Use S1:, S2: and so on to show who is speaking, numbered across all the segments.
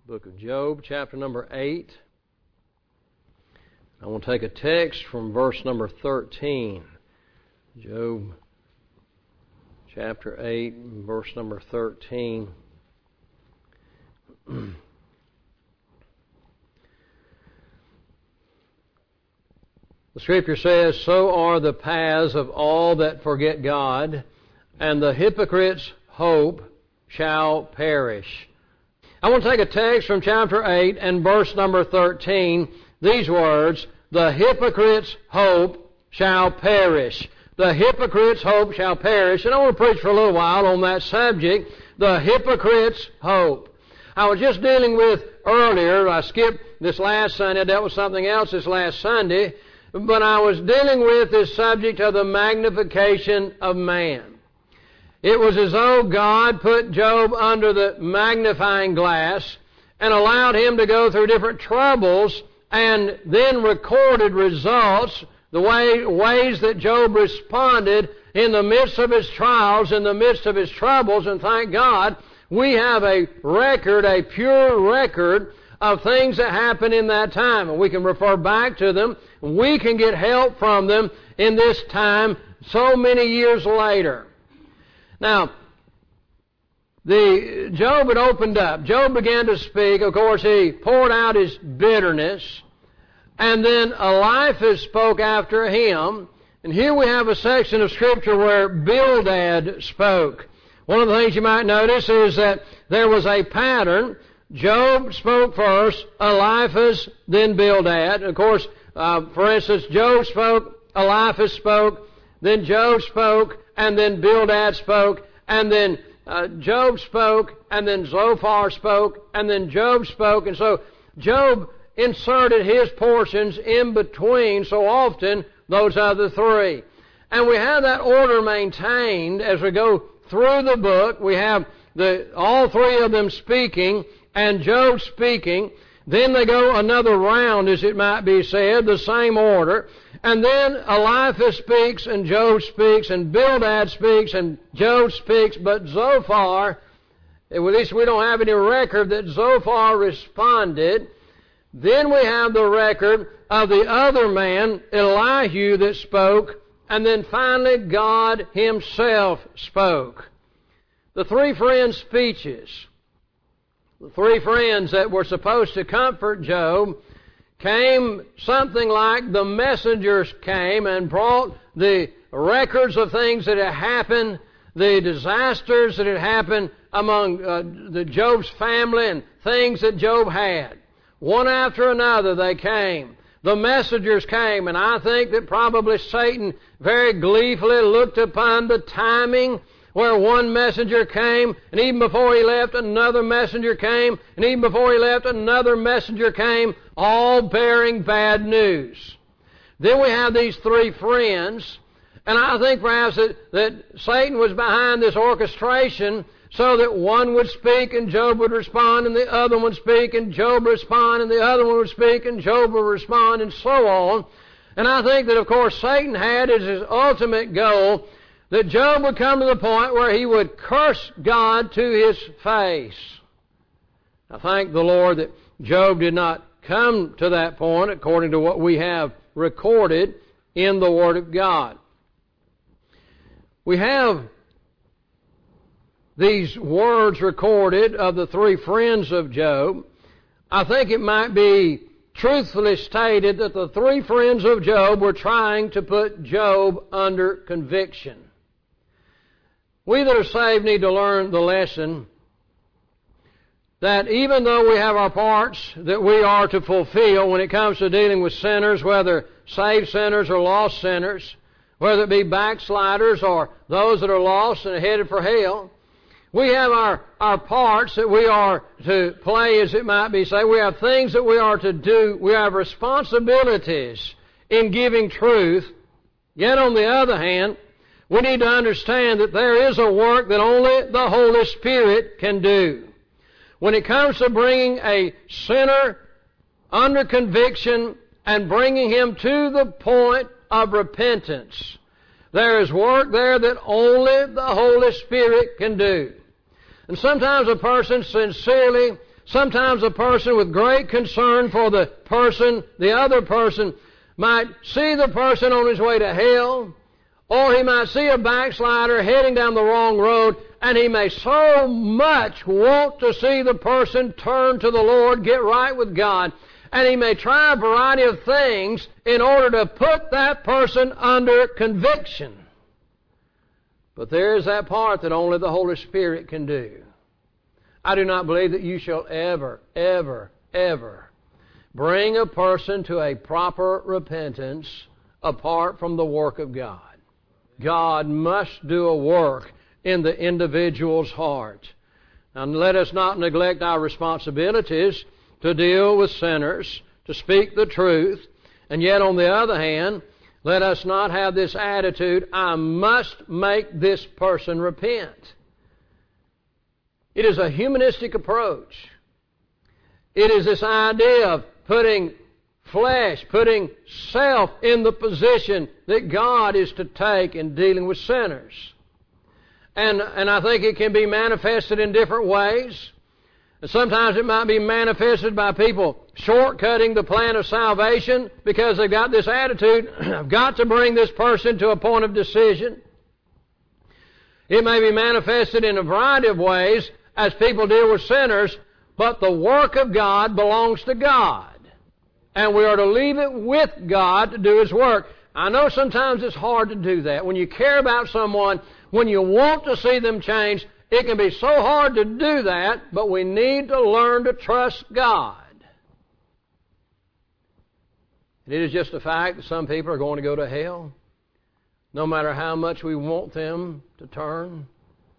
S1: Book of Job, chapter number 8. I want to take a text from verse number 13. Job, chapter 8, verse number 13. The Scripture says, "So are the paths of all that forget God, and the hypocrite's hope shall perish." I want to take a text from chapter 8 and verse number 13. These words, "The hypocrite's hope shall perish." The hypocrite's hope shall perish. And I want to preach for a little while on that subject, the hypocrite's hope. I was just dealing with earlier, I skipped this last Sunday, I dealt with something else this last Sunday, but I was dealing with this subject of the magnification of man. It was as though God put Job under the magnifying glass and allowed him to go through different troubles and then recorded results, the ways that Job responded in the midst of his trials, in the midst of his troubles. And thank God, we have a record, a pure record of things that happened in that time. And we can refer back to them. We can get help from them in this time so many years later. Now, Job had opened up. Job began to speak. Of course, he poured out his bitterness. And then Eliphaz spoke after him. And here we have a section of Scripture where Bildad spoke. One of the things you might notice is that there was a pattern. Job spoke first, Eliphaz, then Bildad. Of course, for instance, Job spoke, Eliphaz spoke, then Job spoke, and then Bildad spoke, and then Job spoke, and then Zophar spoke, and then Job spoke. And so Job inserted his portions in between so often those other three. And we have that order maintained as we go through the book. We have all three of them speaking, and Job speaking. Then they go another round, as it might be said, the same order. And then Eliphaz speaks, and Job speaks, and Bildad speaks, and Job speaks. But Zophar, at least we don't have any record that Zophar responded. Then we have the record of the other man, Elihu, that spoke. And then finally, God Himself spoke. The three friends' speeches. The three friends that were supposed to comfort Job came something like the messengers came and brought the records of things that had happened, the disasters that had happened among the Job's family and things that Job had. One after another they came. The messengers came, and I think that probably Satan very gleefully looked upon the timing where one messenger came, and even before he left, another messenger came, and even before he left, another messenger came, all bearing bad news. Then we have these three friends, and I think perhaps that Satan was behind this orchestration so that one would speak and Job would respond, and the other one would speak and Job would respond, and the other one would speak and Job would respond, and so on. And I think that, of course, Satan had as his ultimate goal that Job would come to the point where he would curse God to his face. I thank the Lord that Job did not come to that point according to what we have recorded in the Word of God. We have these words recorded of the three friends of Job. I think it might be truthfully stated that the three friends of Job were trying to put Job under conviction. We that are saved need to learn the lesson that even though we have our parts that we are to fulfill when it comes to dealing with sinners, whether saved sinners or lost sinners, whether it be backsliders or those that are lost and headed for hell, we have our parts that we are to play, as it might be said. We have things that we are to do. We have responsibilities in giving truth. Yet on the other hand, we need to understand that there is a work that only the Holy Spirit can do. When it comes to bringing a sinner under conviction and bringing him to the point of repentance, there is work there that only the Holy Spirit can do. And sometimes a person sincerely sometimes a person with great concern for the other person, might see the person on his way to hell, or he might see a backslider heading down the wrong road, and he may so much want to see the person turn to the Lord, get right with God, and he may try a variety of things in order to put that person under conviction. But there is that part that only the Holy Spirit can do. I do not believe that you shall ever, ever, ever bring a person to a proper repentance apart from the work of God. God must do a work in the individual's heart. And let us not neglect our responsibilities to deal with sinners, to speak the truth, and yet on the other hand, let us not have this attitude, I must make this person repent. It is a humanistic approach. It is this idea of putting flesh, putting self in the position that God is to take in dealing with sinners. And I think it can be manifested in different ways. And sometimes it might be manifested by people shortcutting the plan of salvation because they've got this attitude, I've got to bring this person to a point of decision. It may be manifested in a variety of ways as people deal with sinners, but the work of God belongs to God. And we are to leave it with God to do His work. I know sometimes it's hard to do that. When you care about someone, when you want to see them change, it can be so hard to do that, but we need to learn to trust God. And it is just a fact that some people are going to go to hell, no matter how much we want them to turn.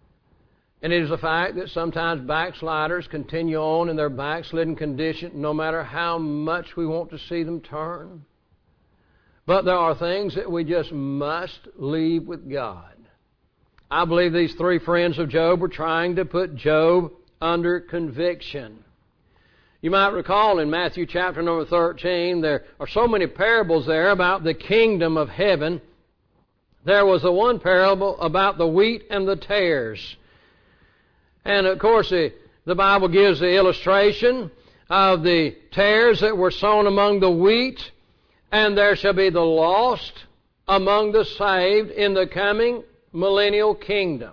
S1: And it is a fact that sometimes backsliders continue on in their backslidden condition, no matter how much we want to see them turn. But there are things that we just must leave with God. I believe these three friends of Job were trying to put Job under conviction. You might recall in Matthew chapter number 13, there are so many parables there about the kingdom of heaven. There was the one parable about the wheat and the tares. And of course the Bible gives the illustration of the tares that were sown among the wheat, and there shall be the lost among the saved in the coming millennial kingdom.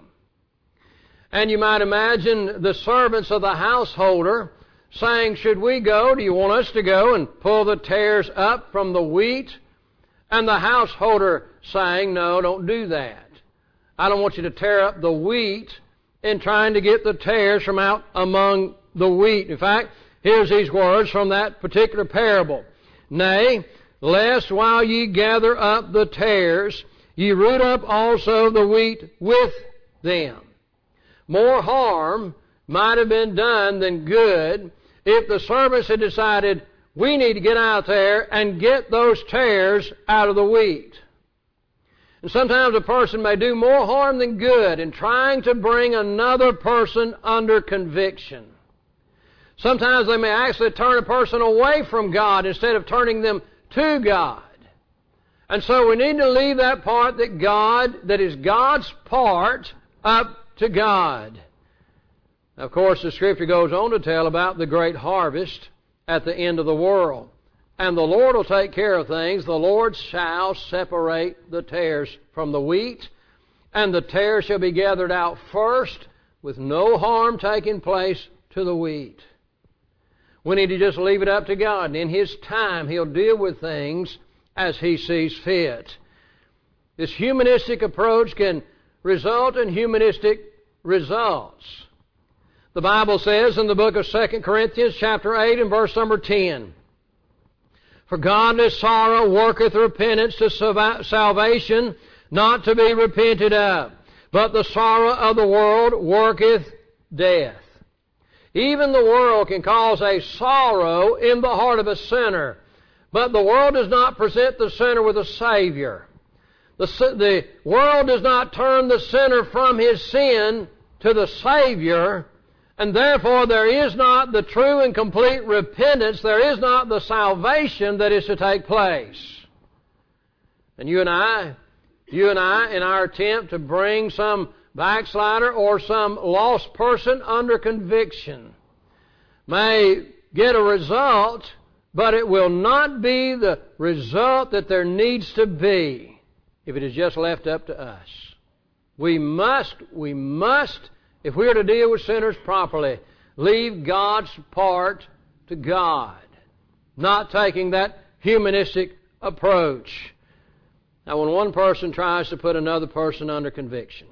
S1: And you might imagine the servants of the householder saying, should we go? Do you want us to go and pull the tares up from the wheat? And the householder saying, no, don't do that. I don't want you to tear up the wheat in trying to get the tares from out among the wheat. In fact, here's these words from that particular parable. Nay, lest while ye gather up the tares, ye root up also the wheat with them. More harm might have been done than good if the servants had decided, we need to get out there and get those tares out of the wheat. And sometimes a person may do more harm than good in trying to bring another person under conviction. Sometimes they may actually turn a person away from God instead of turning them to God. And so we need to leave that part that is God's part up to God. Of course, the Scripture goes on to tell about the great harvest at the end of the world. And the Lord will take care of things. The Lord shall separate the tares from the wheat, and the tares shall be gathered out first, with no harm taking place to the wheat. We need to just leave it up to God. And in His time, He'll deal with things as He sees fit. This humanistic approach can result in humanistic results. The Bible says in the book of 2 Corinthians chapter 8 and verse number 10, for godly sorrow worketh repentance to salvation, not to be repented of. But the sorrow of the world worketh death. Even the world can cause a sorrow in the heart of a sinner. But the world does not present the sinner with a Savior. The world does not turn the sinner from his sin to the Savior, and therefore there is not the true and complete repentance, there is not the salvation that is to take place. And you and I, in our attempt to bring some backslider or some lost person under conviction, may get a result, but it will not be the result that there needs to be if it is just left up to us. We must, if we are to deal with sinners properly, leave God's part to God, not taking that humanistic approach. Now, when one person tries to put another person under conviction,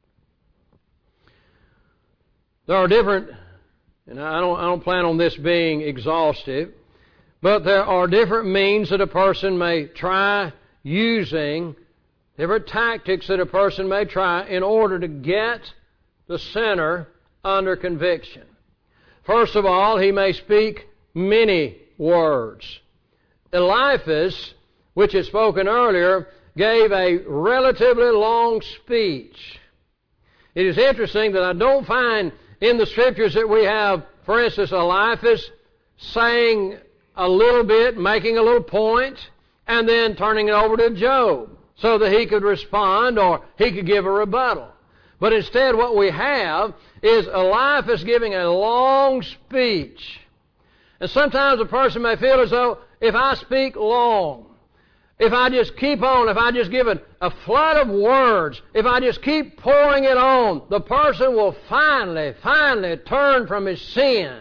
S1: there are different, and I don't plan on this being exhaustive, but there are different means that a person may try using, different tactics that a person may try in order to get the sinner under conviction. First of all, he may speak many words. Eliphaz, which is spoken earlier, gave a relatively long speech. It is interesting that I don't find in the Scriptures that we have, for instance, Eliphaz saying a little bit, making a little point, and then turning it over to Job so that he could respond or he could give a rebuttal. But instead what we have is Eliphaz giving a long speech. And sometimes a person may feel as though if I speak long, if I just keep on, if I just give it a flood of words, if I just keep pouring it on, the person will finally turn from his sin.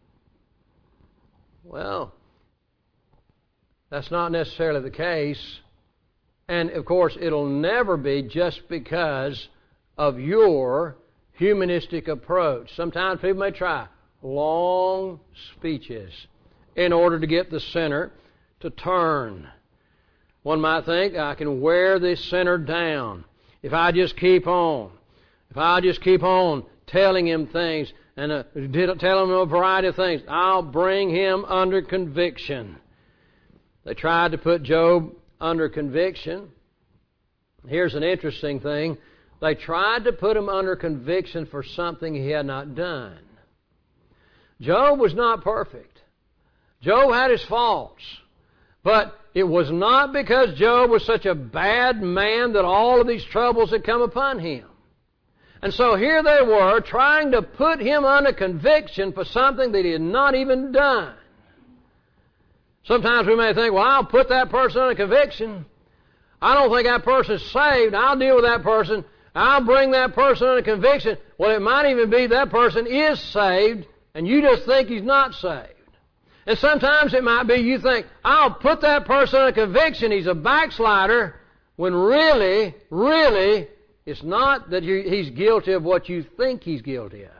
S1: Well, that's not necessarily the case. And of course, it'll never be just because of your humanistic approach. Sometimes people may try long speeches in order to get the sinner to turn. One might think, I can wear this sinner down if I just keep on. If I just keep on telling him things and telling him a variety of things, I'll bring him under conviction. They tried to put Job under conviction. Here's an interesting thing. They tried to put him under conviction for something he had not done. Job was not perfect. Job had his faults. But it was not because Job was such a bad man that all of these troubles had come upon him. And so here they were trying to put him under conviction for something that he had not even done. Sometimes we may think, well, I'll put that person under conviction. I don't think that person's saved. I'll deal with that person. I'll bring that person under conviction. Well, it might even be that person is saved and you just think he's not saved. And sometimes it might be you think, I'll put that person under conviction, he's a backslider, when really, it's not that he's guilty of what you think he's guilty of.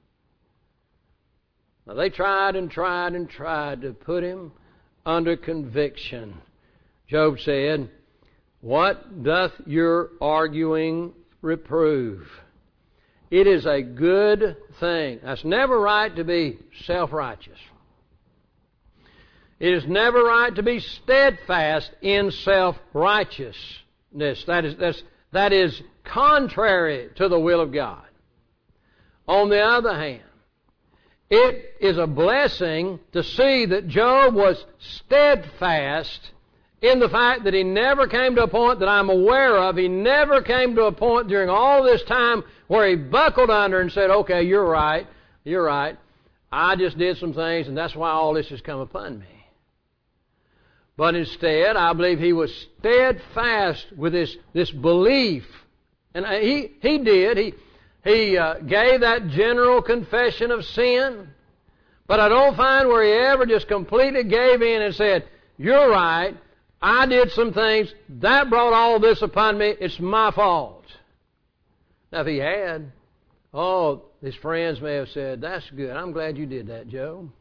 S1: Now, they tried to put him under conviction. Job said, what doth your arguing reprove? It is a good thing. That's never right to be self-righteous. It is never right to be steadfast in self-righteousness. That is contrary to the will of God. On the other hand, it is a blessing to see that Job was steadfast in the fact that he never came to a point that I'm aware of. He never came to a point during all this time where he buckled under and said, okay, you're right. I just did some things and that's why all this has come upon me. But instead, I believe he was steadfast with this belief. And he did. He gave that general confession of sin. But I don't find where he ever just completely gave in and said, you're right, I did some things, that brought all this upon me, it's my fault. Now if he had, his friends may have said, that's good, I'm glad you did that, Job.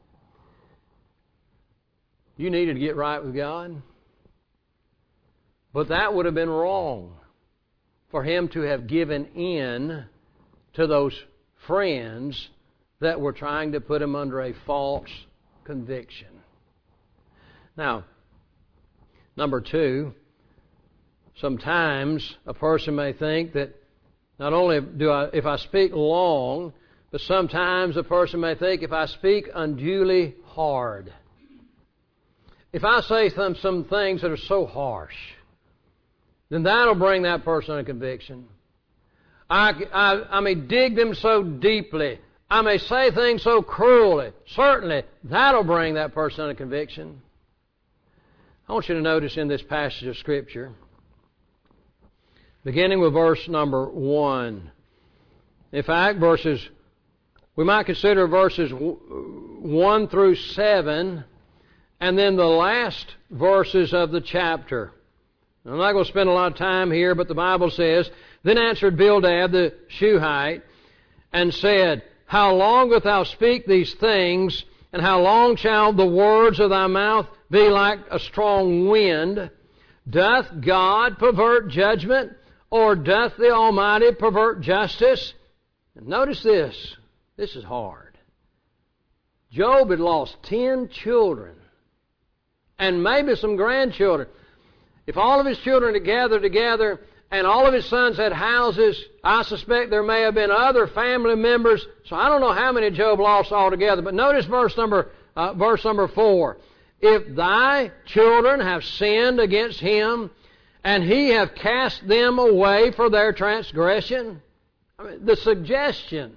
S1: You needed to get right with God. But that would have been wrong for him to have given in to those friends that were trying to put him under a false conviction. Now, number two, sometimes a person may think that not only if I speak long, but sometimes a person may think if I speak unduly hard. If I say some things that are so harsh, then that'll bring that person a conviction. I may dig them so deeply. I may say things so cruelly. Certainly, that'll bring that person under conviction. I want you to notice in this passage of Scripture, beginning with verse number 1. In fact, we might consider verses 1 through 7, and then the last verses of the chapter. I'm not going to spend a lot of time here, but the Bible says, Then answered Bildad the Shuhite, and said, How long wilt thou speak these things, and how long shall the words of thy mouth be like a strong wind? Doth God pervert judgment, or doth the Almighty pervert justice? And notice this. This is hard. Job had lost 10 children, and maybe some grandchildren. If all of his children had gathered together, and all of his sons had houses, I suspect there may have been other family members. So I don't know how many Job lost altogether. But notice verse number 4. If thy children have sinned against him, and he have cast them away for their transgression. I mean, the suggestion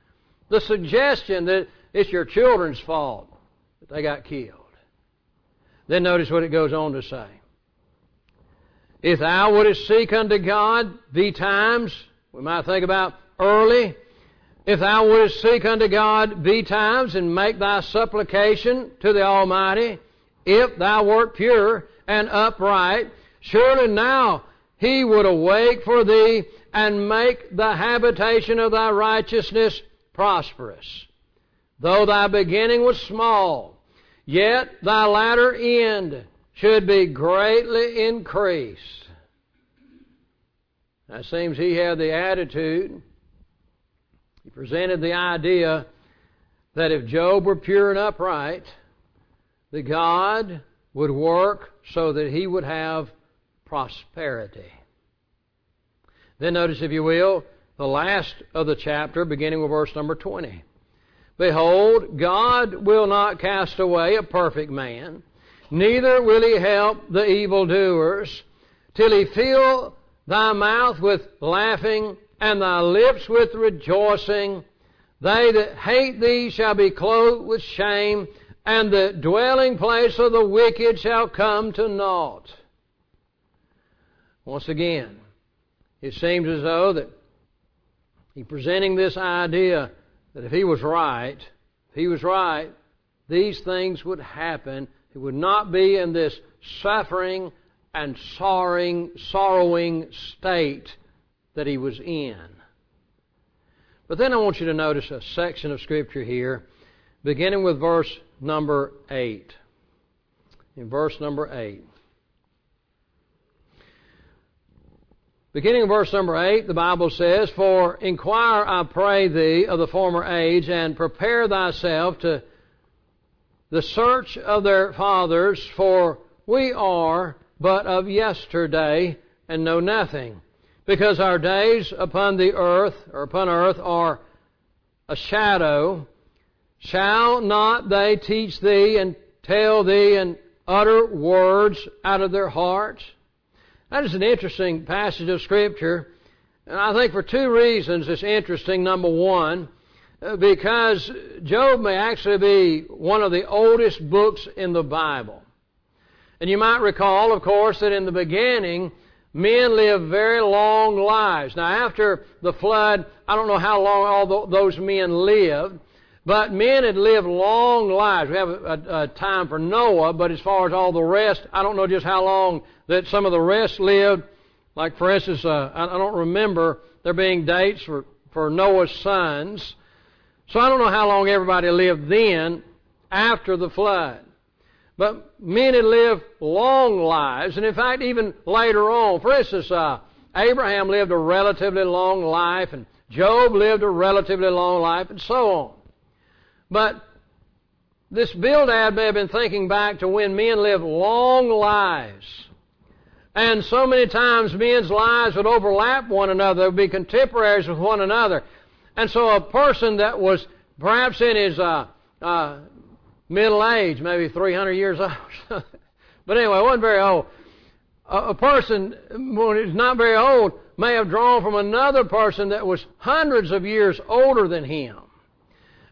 S1: that it's your children's fault that they got killed. Then notice what it goes on to say. If thou wouldest seek unto God betimes, we might think about early. If thou wouldest seek unto God betimes and make thy supplication to the Almighty, if thou wert pure and upright, surely now He would awake for thee and make the habitation of thy righteousness prosperous. Though thy beginning was small, yet thy latter end should be greatly increased. Now it seems he had the attitude, he presented the idea that if Job were pure and upright, that God would work so that he would have prosperity. Then notice, if you will, the last of the chapter, beginning with verse number 20. Behold, God will not cast away a perfect man, neither will He help the evildoers, till He fill thy mouth with laughing and thy lips with rejoicing. They that hate thee shall be clothed with shame, and the dwelling place of the wicked shall come to naught. Once again, it seems as though that he's presenting this idea that if he was right, these things would happen. He would not be in this suffering and sorrowing state that he was in. But then I want you to notice a section of Scripture here, beginning with verse number 8. In verse number 8. Beginning in verse number 8, the Bible says, For inquire, I pray thee, of the former age, and prepare thyself to the search of their fathers, for we are but of yesterday, and know nothing. Because our days upon the earth, or upon earth, are a shadow. Shall not they teach thee, and tell thee, and utter words out of their hearts? That is an interesting passage of Scripture, and I think for two reasons it's interesting. Number one, because Job may actually be one of the oldest books in the Bible. And you might recall, of course, that in the beginning, men lived very long lives. Now, after the flood, I don't know how long all those men lived, but men had lived long lives. We have a time for Noah, but as far as all the rest, I don't know just how long that some of the rest lived. Like, for instance, I don't remember there being dates for Noah's sons. So I don't know how long everybody lived then after the flood. But men had lived long lives, and in fact, even later on. For instance, Abraham lived a relatively long life, and Job lived a relatively long life, and so on. But this Bildad may have been thinking back to when men lived long lives. And so many times men's lives would overlap one another. They would be contemporaries with one another. And so a person that was perhaps in his middle age, maybe 300 years old, but anyway, wasn't very old. A person, when he's not very old, may have drawn from another person that was hundreds of years older than him.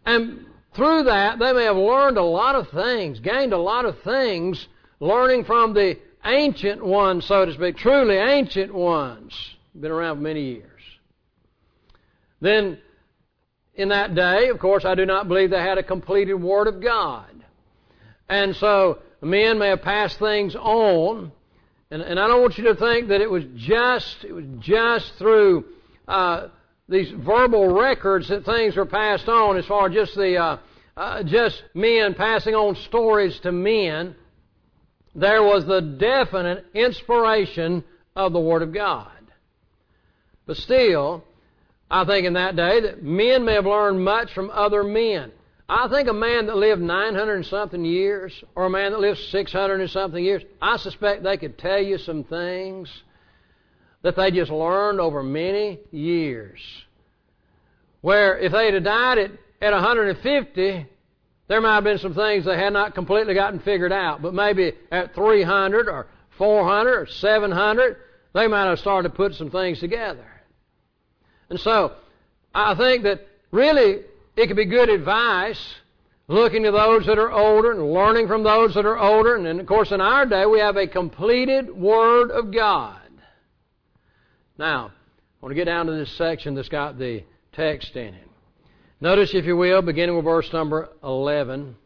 S1: And through that, they may have learned a lot of things, gained a lot of things, learning from the ancient ones, so to speak, truly ancient ones, been around for many years. Then, in that day, of course, I do not believe they had a completed Word of God. And so, men may have passed things on, and I don't want you to think that it was just through these verbal records that things were passed on, as far as just men passing on stories to men. There was the definite inspiration of the Word of God. But still, I think in that day that men may have learned much from other men. I think a man that lived 900 and something years, or a man that lived 600 and something years, I suspect they could tell you some things that they just learned over many years. Where if they'd have died at 150, there might have been some things they had not completely gotten figured out. But maybe at 300 or 400 or 700, they might have started to put some things together. And so, I think that really it could be good advice looking to those that are older and learning from those that are older. And then, of course, in our day, we have a completed Word of God. Now, I want to get down to this section that's got the text in it. Notice, if you will, beginning with verse number 11.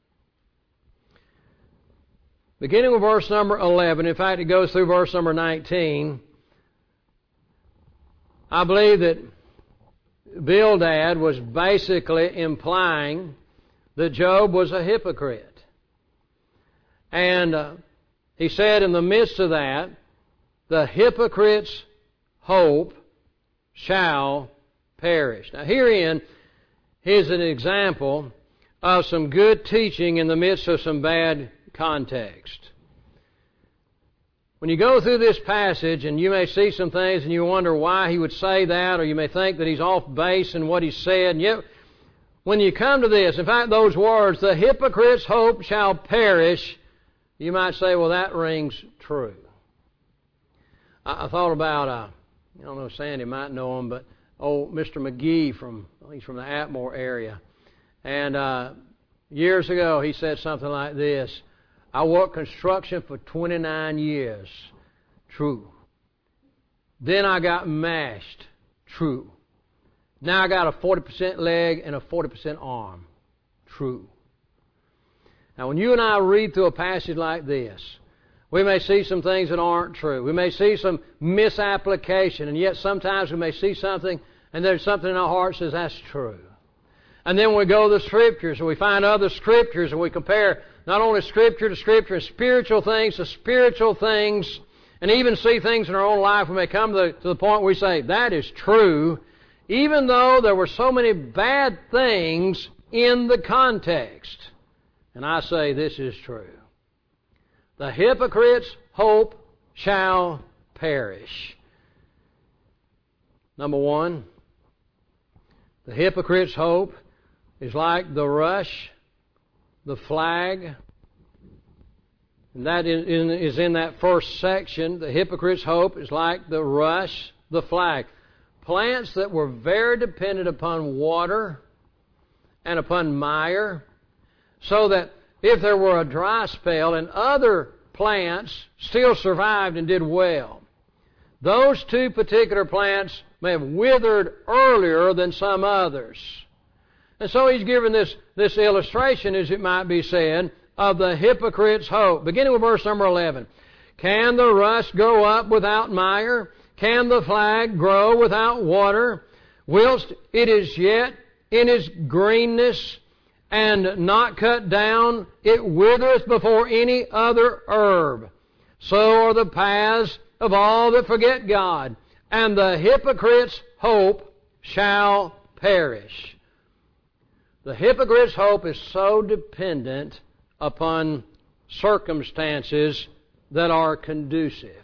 S1: Beginning with verse number 11, in fact, it goes through verse number 19. I believe that Bildad was basically implying that Job was a hypocrite. And he said in the midst of that, the hypocrite's hope shall perish. Now herein is an example of some good teaching in the midst of some bad context. When you go through this passage and you may see some things and you wonder why he would say that, or you may think that he's off base in what he said, and yet when you come to this, in fact those words, the hypocrite's hope shall perish, you might say, well, that rings true. I thought about, I don't know, Sandy might know him, but Mr. McGee he's from the Atmore area. And years ago he said something like this: I worked construction for 29 years. True. Then I got mashed. True. Now I got a 40% leg and a 40% arm. True. Now when you and I read through a passage like this, we may see some things that aren't true. We may see some misapplication, and yet sometimes we may see something and there's something in our heart that says that's true. And then we go to the Scriptures and we find other Scriptures and we compare not only Scripture to Scripture, spiritual things to spiritual things, and even see things in our own life. We may come to the point where we say, that is true, even though there were so many bad things in the context. And I say, this is true. The hypocrite's hope shall perish. Number one, the hypocrite's hope is like the rush, the flag, and that is in that first section. The hypocrite's hope is like the rush, the flag. Plants that were very dependent upon water and upon mire, so that if there were a dry spell and other plants still survived and did well, those two particular plants may have withered earlier than some others. And so he's given this illustration, as it might be said, of the hypocrite's hope. Beginning with verse number 11. Can the rush grow up without mire? Can the flag grow without water? Whilst it is yet in its greenness and not cut down, it withereth before any other herb. So are the paths of all that forget God, and the hypocrite's hope shall perish. The hypocrite's hope is so dependent upon circumstances that are conducive.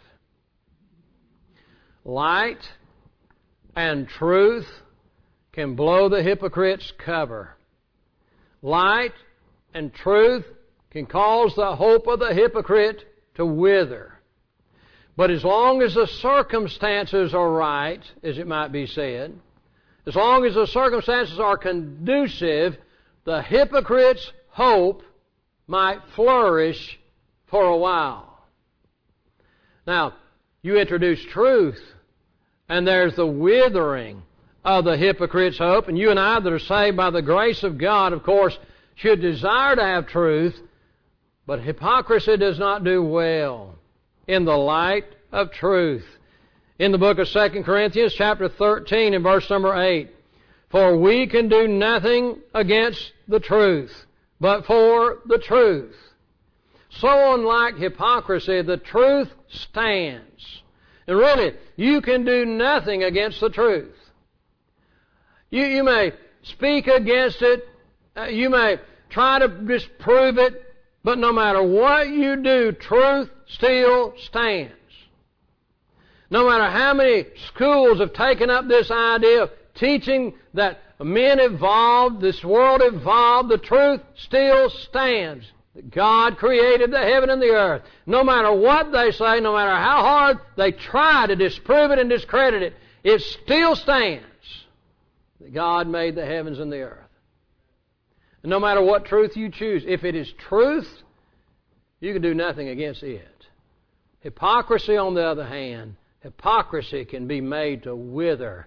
S1: Light and truth can blow the hypocrite's cover. Light and truth can cause the hope of the hypocrite to wither. But as long as the circumstances are right, as it might be said, as long as the circumstances are conducive the hypocrite's hope might flourish for a while. Now, you introduce truth, and there's the withering of the hypocrite's hope. And you and I that are saved by the grace of God, of course, should desire to have truth, but hypocrisy does not do well in the light of truth. In the book of 2 Corinthians chapter 13 and verse number 8, for we can do nothing against the truth, but for the truth. So unlike hypocrisy, the truth stands. And really, you can do nothing against the truth. You may speak against it, you may try to disprove it, but no matter what you do, truth still stands. No matter how many schools have taken up this idea of teaching that men evolved, this world evolved, the truth still stands. That God created the heaven and the earth. No matter what they say, no matter how hard they try to disprove it and discredit it, it still stands that God made the heavens and the earth. And no matter what truth you choose, if it is truth, you can do nothing against it. Hypocrisy, on the other hand, hypocrisy can be made to wither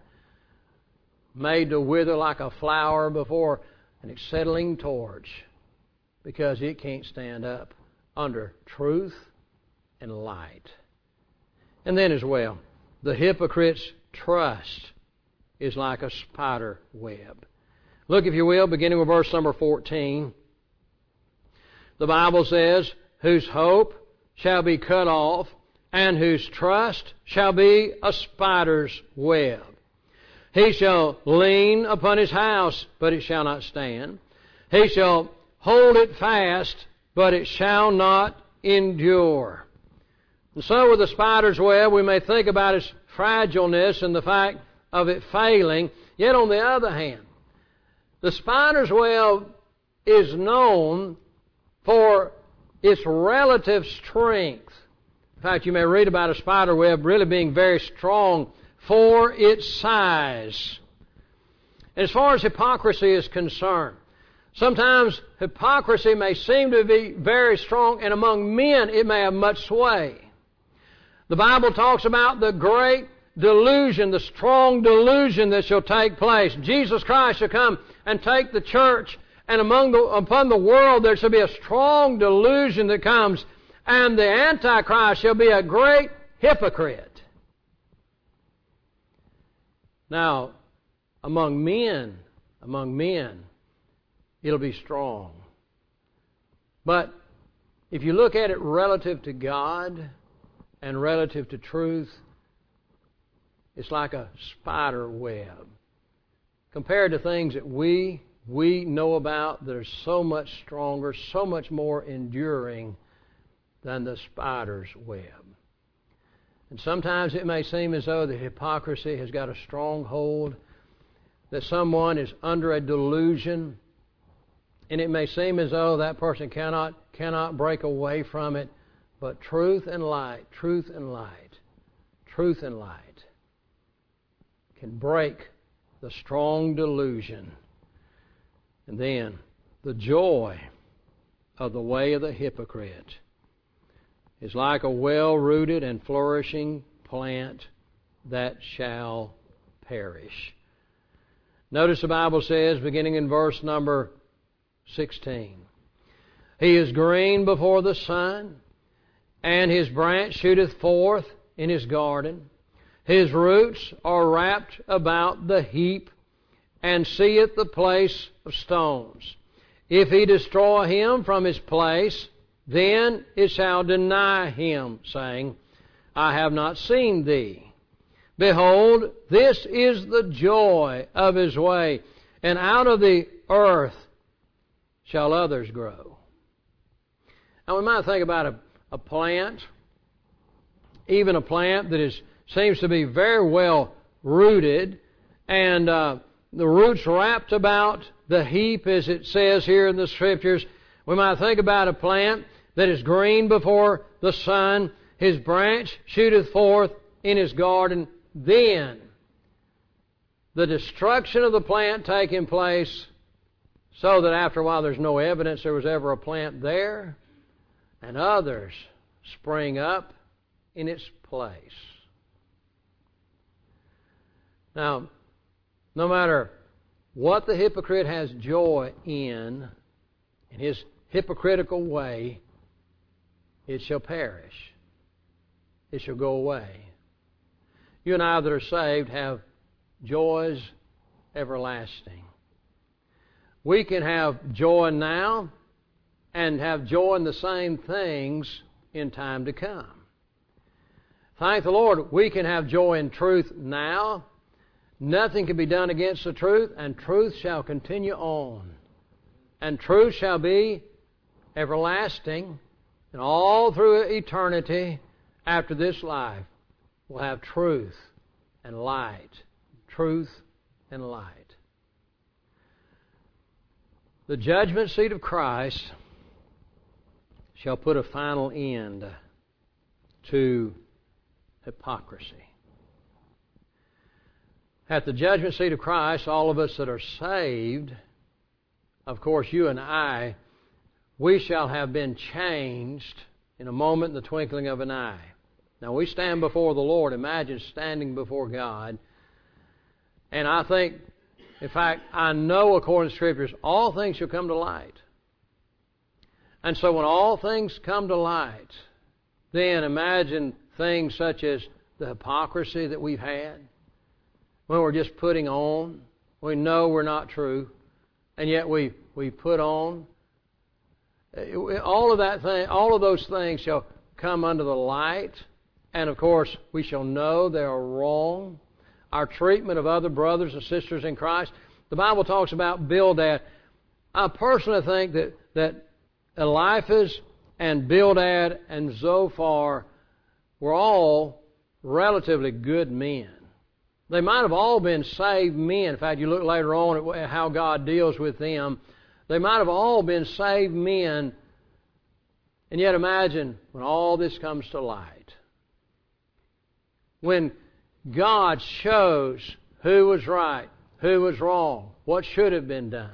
S1: like a flower before an acetylene torch, because it can't stand up under truth and light. And then as well, the hypocrite's trust is like a spider web. Look, if you will, beginning with verse number 14. The Bible says, whose hope shall be cut off, and whose trust shall be a spider's web. He shall lean upon his house, but it shall not stand. He shall hold it fast, but it shall not endure. And so with the spider's web, we may think about its fragileness and the fact of it failing. Yet on the other hand, the spider's web is known for its relative strength. In fact, you may read about a spider web really being very strong for its size. As far as hypocrisy is concerned, sometimes hypocrisy may seem to be very strong, and among men it may have much sway. The Bible talks about the great delusion, the strong delusion that shall take place. Jesus Christ shall come and take the church, and upon the world there shall be a strong delusion that comes, and the Antichrist shall be a great hypocrite. Now, among men, it'll be strong. But if you look at it relative to God and relative to truth, it's like a spider web. Compared to things that we know about that are so much stronger, so much more enduring than the spider's web. And sometimes it may seem as though the hypocrisy has got a strong hold, that someone is under a delusion, and it may seem as though that person cannot break away from it, but truth and light can break the strong delusion. And then the joy of the way of the hypocrite is like a well-rooted and flourishing plant that shall perish. Notice the Bible says, beginning in verse number 16, he is green before the sun, and his branch shooteth forth in his garden. His roots are wrapped about the heap, and seeth the place of stones. If he destroy him from his place, then it shall deny him, saying, I have not seen thee. Behold, this is the joy of his way, and out of the earth shall others grow. Now we might think about a plant, even a plant that seems to be very well rooted, and the roots wrapped about the heap, as it says here in the Scriptures. We might think about a plant that is green before the sun, his branch shooteth forth in his garden. Then, the destruction of the plant taking place, so that after a while there's no evidence there was ever a plant there, and others spring up in its place. Now, no matter what the hypocrite has joy in his hypocritical way, it shall perish. It shall go away. You and I that are saved have joys everlasting. We can have joy now and have joy in the same things in time to come. Thank the Lord, we can have joy in truth now. Nothing can be done against the truth, and truth shall continue on. And truth shall be everlasting, and all through eternity after this life we'll have truth and light. Truth and light. The judgment seat of Christ shall put a final end to hypocrisy. At the judgment seat of Christ, all of us that are saved, of course you and I, we shall have been changed in a moment, in the twinkling of an eye. Now we stand before the Lord. Imagine standing before God. And I think, in fact, I know according to Scriptures, all things shall come to light. And so when all things come to light, then imagine things such as the hypocrisy that we've had, when we're just putting on. We know we're not true, and yet we put on. All of those things shall come under the light, and of course we shall know they are wrong. Our treatment of other brothers and sisters in Christ. The Bible talks about Bildad. I personally think that Eliphaz and Bildad and Zophar were all relatively good men. They might have all been saved men. In fact, you look later on at how God deals with them. They might have all been saved men. And yet imagine when all this comes to light. When God shows who was right, who was wrong, what should have been done.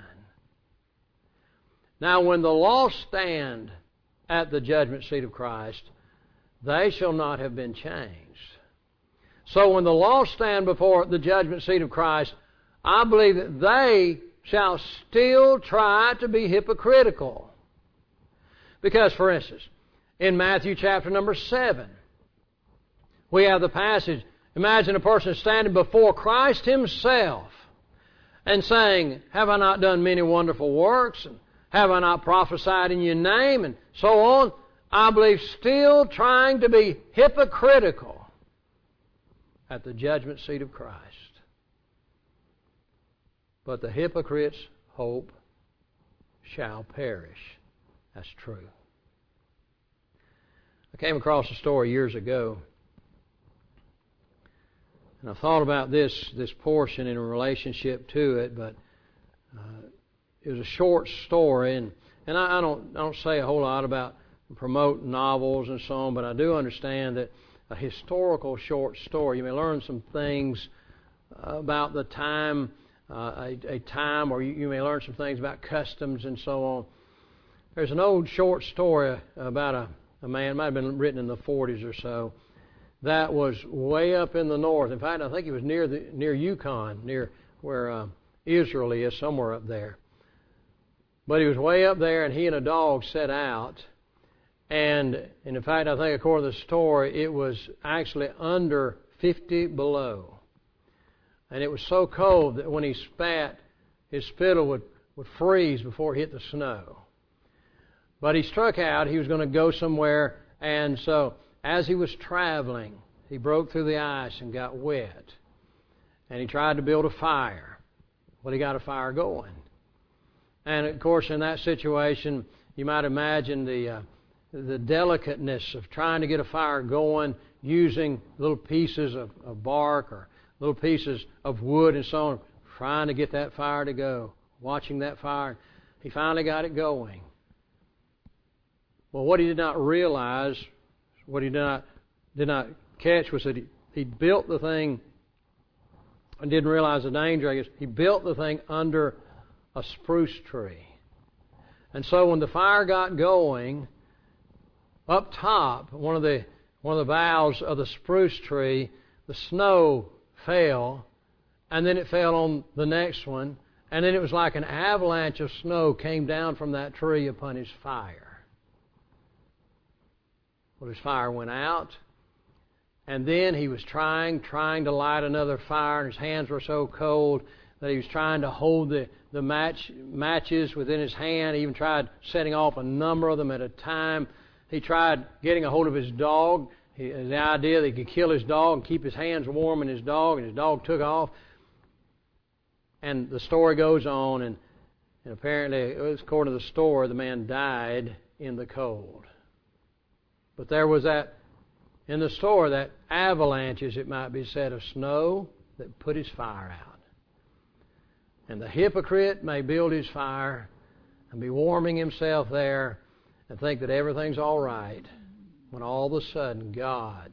S1: Now when the lost stand at the judgment seat of Christ, they shall not have been changed. So when the lost stand before the judgment seat of Christ, I believe that they shall still try to be hypocritical. Because, for instance, in Matthew chapter number 7, we have the passage. Imagine a person standing before Christ Himself and saying, have I not done many wonderful works? And have I not prophesied in your name? And so on. I believe still trying to be hypocritical at the judgment seat of Christ. But the hypocrite's hope shall perish. That's true. I came across a story years ago, and I thought about this portion in relationship to it, but it was a short story, and I don't say a whole lot about promoting novels and so on, but I do understand that a historical short story, you may learn some things about the time, a time, or you may learn some things about customs and so on. There's an old short story about a man, it might have been written in the 40s or so, that was way up in the north. In fact, I think it was near Yukon, near where Israel is, somewhere up there. But he was way up there, and he and a dog set out. And in fact, I think according to the story, it was actually under 50 below. And it was so cold that when he spat, his spittle would freeze before it hit the snow. But he struck out. He was going to go somewhere. And so as he was traveling, he broke through the ice and got wet. And he tried to build a fire. Well, he got a fire going. And of course, in that situation, you might imagine the delicateness of trying to get a fire going using little pieces of bark or little pieces of wood and so on, trying to get that fire to go, watching that fire. He finally got it going. Well, what he did not realize, what he did not catch was that he built the thing and didn't realize the danger, I guess. He built the thing under a spruce tree. And so when the fire got going, up top, one of the boughs of the spruce tree, the snow fell, and then it fell on the next one, and then it was like an avalanche of snow came down from that tree upon his fire. Well, his fire went out, and then he was trying to light another fire, and his hands were so cold that he was trying to hold the matches within his hand. He even tried setting off a number of them at a time. He tried getting a hold of his dog. The idea that he could kill his dog and keep his hands warm in his dog took off. And the story goes on, and apparently, according to the story, the man died in the cold. But there was in the story, that avalanche, as it might be said, of snow that put his fire out. And the hypocrite may build his fire and be warming himself there and think that everything's all right, when all of a sudden God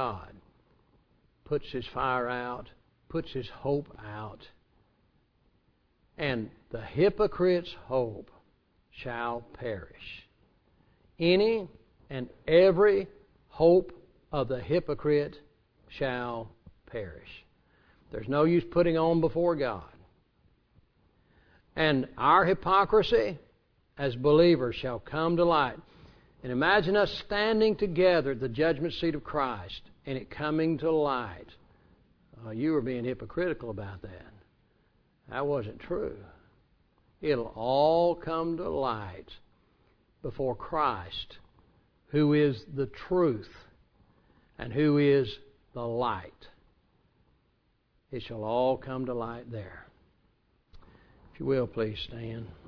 S1: puts his fire out, puts his hope out, and the hypocrite's hope shall perish. Any and every hope of the hypocrite shall perish. There's no use putting on before God. And our hypocrisy as believers shall come to light. And imagine us standing together at the judgment seat of Christ and it coming to light. You were being hypocritical about that. That wasn't true. It'll all come to light before Christ, who is the truth and who is the light. It shall all come to light there. If you will, please stand.